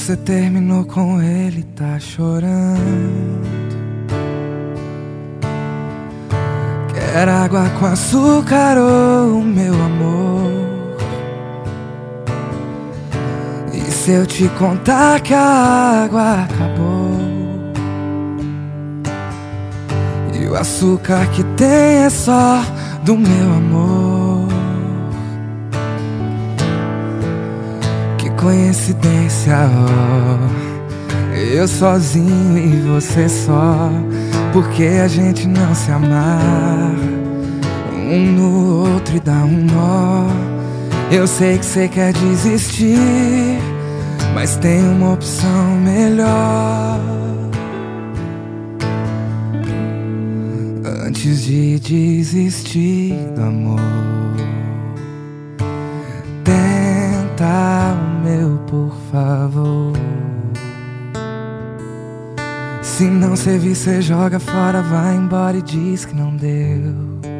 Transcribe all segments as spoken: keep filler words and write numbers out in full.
Você terminou com ele, tá chorando. Quer água com açúcar, oh meu amor? E se eu te contar que a água acabou e o açúcar que tem é só do meu amor? Que coincidência, oh, eu sozinho e você só. Porque a gente não se amar um no outro e dá um nó. Eu sei que você quer desistir, mas tem uma opção melhor. Antes de desistir do amor, tenta o meu, por favor. Se não servir, cê joga fora, vai embora e diz que não deu.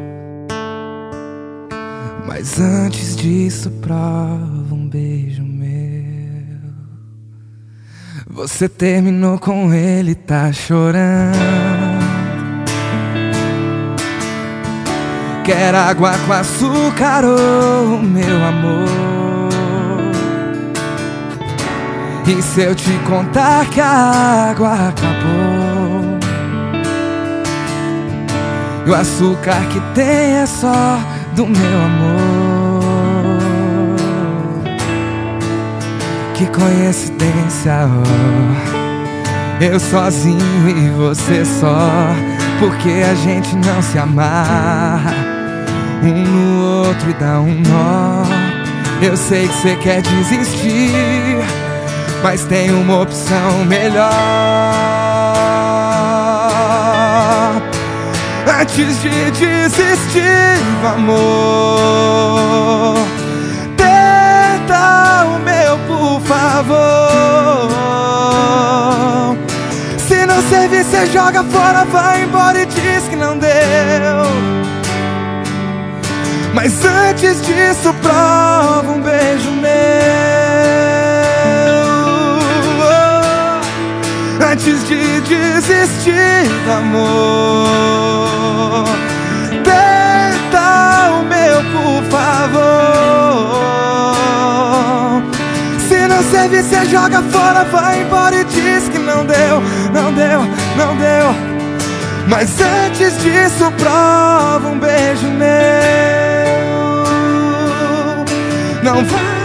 Mas antes disso, prova um beijo meu. Você terminou com ele, tá chorando. Quer água com açúcar, oh meu amor? E se eu te contar que a água acabou e o açúcar que tem é só do meu amor? Que coincidência, oh, eu sozinho e você só. Porque a gente não se amarra um no outro e dá um nó. Eu sei que você quer desistir, mas tem uma opção melhor. Antes de desistir do amor, tenta o meu, por favor. Se não servir, cê joga fora, vai embora e diz que não deu. Mas antes disso, prova um beijo meu. Antes de desistir do amor, tenta o meu, por favor. Se não servir, cê joga fora, vai embora e diz que não deu, não deu, não deu. Mas antes disso, prova um beijo meu. Não vai